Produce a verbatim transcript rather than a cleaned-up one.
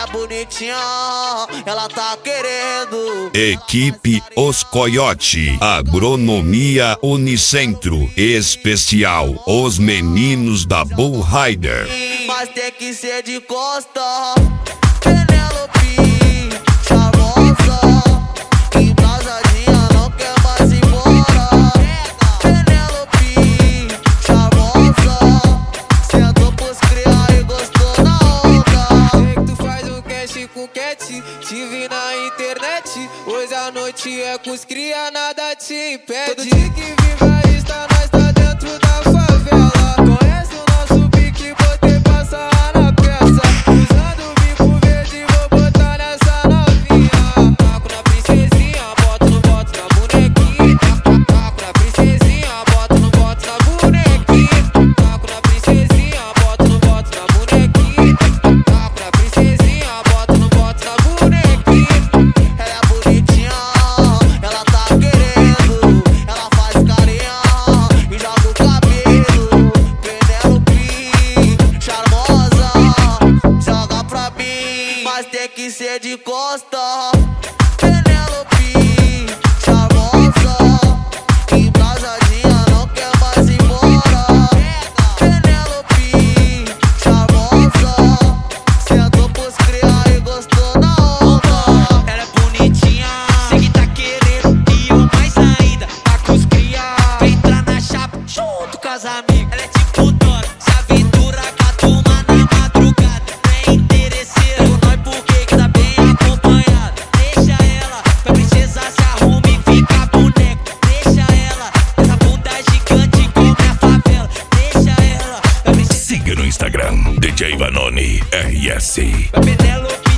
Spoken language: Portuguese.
bonitinha, ela tá querendo. Equipe Os Coiote, Agronomia Unicentro, especial Os Meninos da Bull Rider. Mas tem que ser de costa. Penelope, charmosa, embrasadinha, não quer mais ir embora. Penelope, charmosa, sentou pros criar e gostou na onda. Sei que tu faz um cash com cat, te vi na internet. Hoje a noite é com os cria, nada te impede. Todo dia que viva está, nós tá dentro da favela. Conhece o nosso pique, botei pra sarrar na peça. Usando o bico verde, vou botar nessa novinha. Taco na princesinha, boto no boto na bonequinha. Taco na princesinha, boto no boto na bonequinha. Taco na princesinha, boto no boto na bonequinha. Taco na princesinha, boto no boto na bonequinha. Ela é bonitinha, ela tá querendo. Ela faz carinha e joga o cabelo. Penelope, charmosa, joga pra mim, mas tem que ser de costa. Penelope, charmosa, embrasadinha, não quer mais ir embora. Penelope, charmosa, sentou pros criar e gostou na onda. Ela é bonitinha, sei que tá querendo. E o mais ainda, tá com os cria. Vem entrar na chapa junto com as amigas. Ela é tipo Dora, se aventura com a turma na madrugada. Tem interesseiro, nós porque que tá bem acompanhado. Deixa ela, pra princesa se arruma e fica boneca. Deixa ela, essa bunda gigante como a favela. Deixa ela, pra princesa. Siga no Instagram, D J Vanoni R S. Penelope.